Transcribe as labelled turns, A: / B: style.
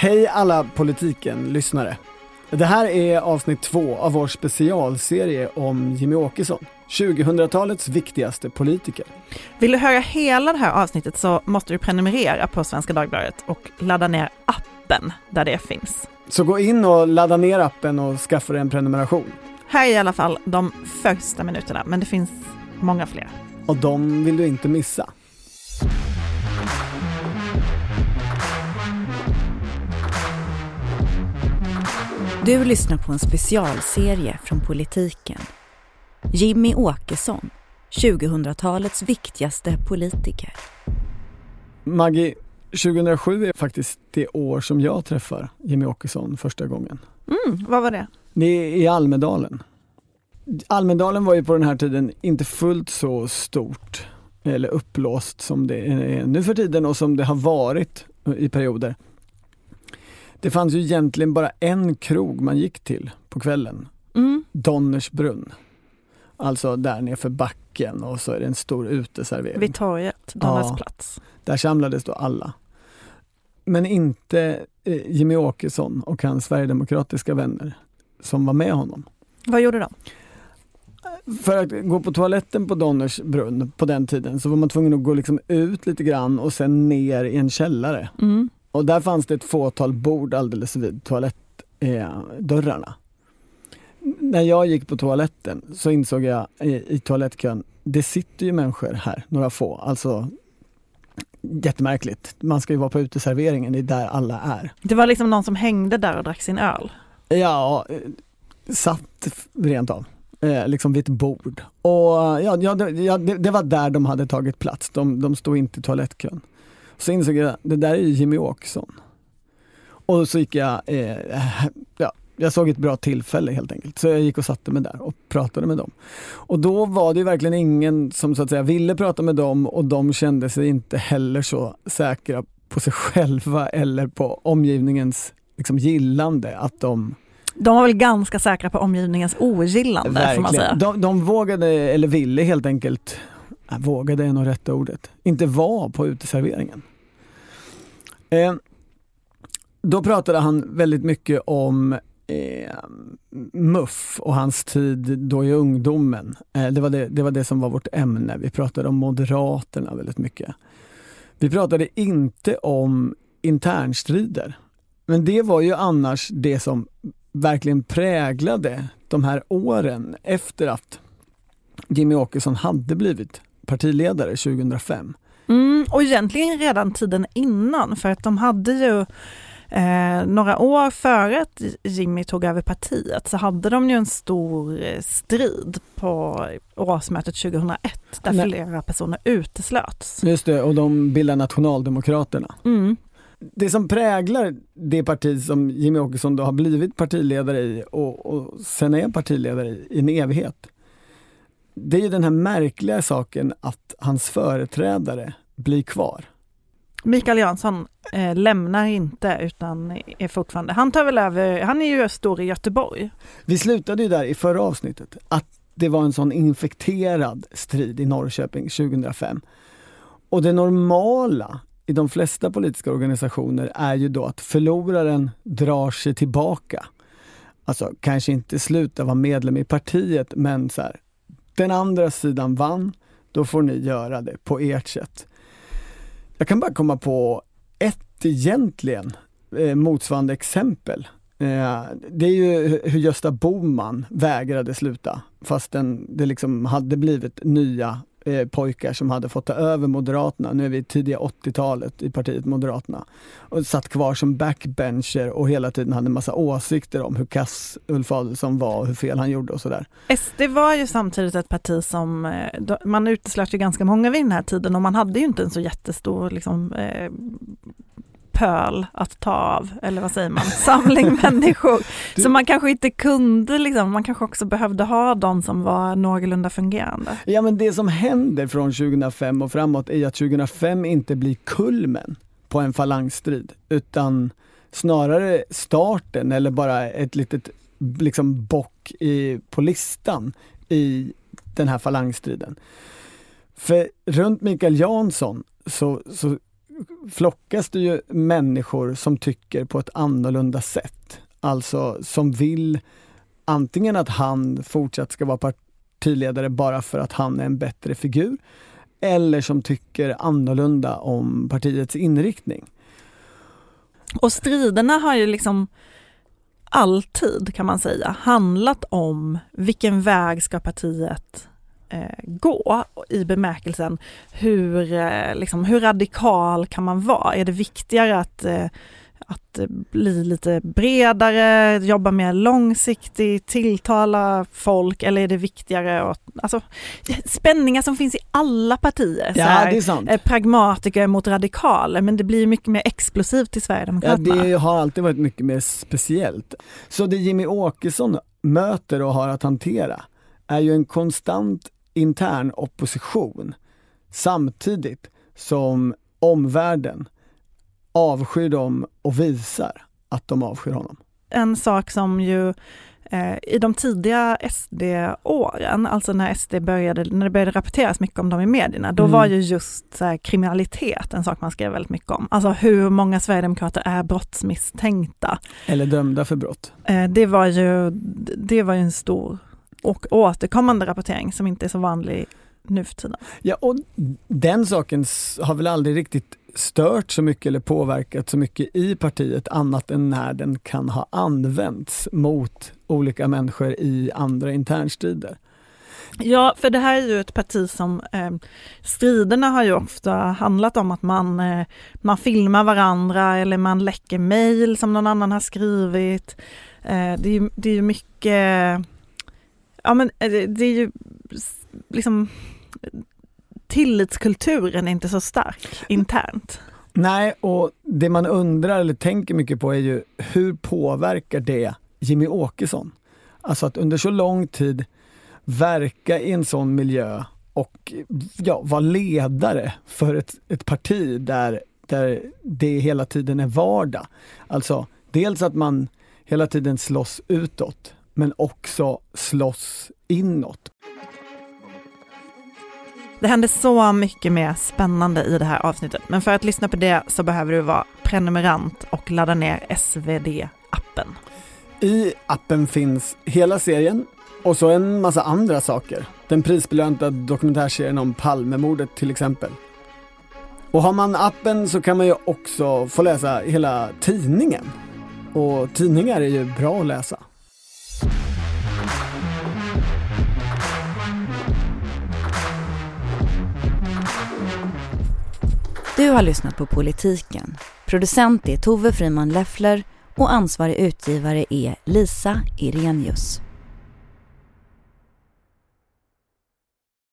A: Hej alla politiken-lyssnare. Det här är avsnitt 2 av vår specialserie om Jimmie Åkesson, 2000-talets viktigaste politiker.
B: Vill du höra hela det här avsnittet så måste du prenumerera på Svenska Dagbladet och ladda ner appen där det finns.
A: Så gå in och ladda ner appen och skaffa dig en prenumeration.
B: Här är i alla fall de första minuterna, men det finns många fler.
A: Och de vill du inte missa.
C: Du lyssnar på en specialserie från politiken. Jimmie Åkesson, 2000-talets viktigaste politiker.
A: Maggie, 2007 är faktiskt det år som jag träffar Jimmie Åkesson första gången.
B: Vad var det?
A: Det är i Almedalen. Almedalen var ju på den här tiden inte fullt så stort eller upplåst som det är nu för tiden och som det har varit i perioder. Det fanns ju egentligen bara en krog man gick till på kvällen. Donnersbrunn. Alltså där nere för backen och så är det en stor uteservering.
B: Vid torget, Donners plats.
A: Där samlades då alla. Men inte Jimmie Åkesson och hans sverigedemokratiska vänner som var med honom.
B: Vad gjorde de?
A: För att gå på toaletten på Donnersbrunn på den tiden så var man tvungen att gå liksom ut lite grann och sen ner i en källare. Och där fanns det ett fåtal bord alldeles vid toalettdörrarna. När jag gick på toaletten så insåg jag i toalettkön, det sitter ju människor här, några få. Alltså jättemärkligt. Man ska ju vara på uteserveringen, det är där alla är. Det
B: var liksom någon som hängde där och drack sin öl?
A: Ja, satt rent av. Liksom vid ett bord. Och det var där de hade tagit plats. De stod inte i toalettkön. Så insåg jag, det där är ju Jimmie Åkesson. Och så gick jag såg ett bra tillfälle helt enkelt. Så jag gick och satte mig där och pratade med dem. Och då var det ju verkligen ingen som så att säga ville prata med dem och de kände sig inte heller så säkra på sig själva eller på omgivningens liksom gillande att de
B: var väl ganska säkra på omgivningens ogillande, verkligen. Får man säga.
A: De vågade eller ville helt enkelt, vågade är nog rätta ordet, inte vara på uteserveringen. Då pratade han väldigt mycket om MUF och hans tid då i ungdomen. Det var det som var vårt ämne. Vi pratade om Moderaterna väldigt mycket. Vi pratade inte om internstrider. Men det var ju annars det som verkligen präglade de här åren efter att Jimmie Åkesson hade blivit partiledare 2005.
B: Och egentligen redan tiden innan, för att de hade ju några år före att Jimmie tog över partiet så hade de ju en stor strid på årsmötet 2001 där flera personer uteslöts.
A: Just det, och de bildade Nationaldemokraterna. Det som präglar det parti som Jimmie Åkesson då har blivit partiledare i och sen är partiledare i en evighet, det är ju den här märkliga saken att hans företrädare blir kvar.
B: Mikael Jansson lämnar inte utan är fortfarande, han tar väl över, han är ju stor i Göteborg.
A: Vi slutade ju där i förra avsnittet att det var en sån infekterad strid i Norrköping 2005. Och det normala i de flesta politiska organisationer är ju då att förloraren drar sig tillbaka. Alltså kanske inte sluta vara medlem i partiet, men så här, den andra sidan vann, då får ni göra det på ert sätt. Jag kan bara komma på ett egentligen motsvarande exempel. Det är ju hur Gösta Bohman vägrade sluta fastän det liksom hade blivit nya pojkar som hade fått ta över Moderaterna. Nu är vi i tidiga 80-talet i partiet Moderaterna. Och satt kvar som backbencher och hela tiden hade en massa åsikter om hur kass Ulf Adelsohn var och hur fel han gjorde och sådär.
B: SD var ju samtidigt ett parti som man uteslöt ju ganska många vid den här tiden och man hade ju inte en så jättestor liksom pöl att ta av, eller vad säger man, samling människor. Så man kanske inte kunde, liksom, man kanske också behövde ha de som var någorlunda fungerande.
A: Ja, men det som händer från 2005 och framåt är att 2005 inte blir kulmen på en falangstrid, utan snarare starten eller bara ett litet liksom bock på listan i den här falangstriden. För runt Mikael Jansson så flockas det ju människor som tycker på ett annorlunda sätt. Alltså som vill antingen att han fortsatt ska vara partiledare bara för att han är en bättre figur, eller som tycker annorlunda om partiets inriktning.
B: Och striderna har ju liksom alltid, kan man säga, handlat om vilken väg ska partiet gå, i bemärkelsen hur radikal kan man vara? Är det viktigare att bli lite bredare, jobba mer långsiktigt, tilltala folk, eller är det viktigare att, alltså, spänningar som finns i alla partier,
A: ja, det är sant.
B: Pragmatiker mot radikaler, men det blir mycket mer explosivt till Sverigedemokraterna.
A: Ja, det har alltid varit mycket mer speciellt. Så det Jimmie Åkesson möter och har att hantera är ju en konstant intern opposition, samtidigt som omvärlden avskyr dem och visar att de avskyr honom.
B: En sak som ju i de tidiga SD-åren, alltså när det började rapporteras mycket om dem i medierna, då var ju just så här, kriminalitet en sak man skrev väldigt mycket om. Alltså hur många sverigedemokrater är brottsmisstänkta.
A: Eller dömda för brott.
B: Det var ju en stor och återkommande rapportering som inte är så vanlig nu för tiden.
A: Ja, och den saken har väl aldrig riktigt stört så mycket eller påverkat så mycket i partiet, annat än när den kan ha använts mot olika människor i andra internstrider.
B: Ja, för det här är ju ett parti som striderna har ju ofta handlat om att man filmar varandra eller man läcker mejl som någon annan har skrivit. Det är ju mycket, ja men det är ju liksom, tillitskulturen är inte så stark internt.
A: Nej, och det man undrar eller tänker mycket på är ju hur påverkar det Jimmie Åkesson? Alltså att under så lång tid verka i en sån miljö och vara ledare för ett parti där det hela tiden är vardag. Alltså dels att man hela tiden slåss utåt, men också slåss inåt.
B: Det händer så mycket mer spännande i det här avsnittet. Men för att lyssna på det så behöver du vara prenumerant och ladda ner SvD-appen.
A: I appen finns hela serien och så en massa andra saker. Den prisbelönta dokumentärserien om Palmemordet till exempel. Och har man appen så kan man ju också få läsa hela tidningen. Och tidningar är ju bra att läsa.
C: Du har lyssnat på Politiken. Producent är Tove Friman Leffler och ansvarig utgivare är Lisa Irenius.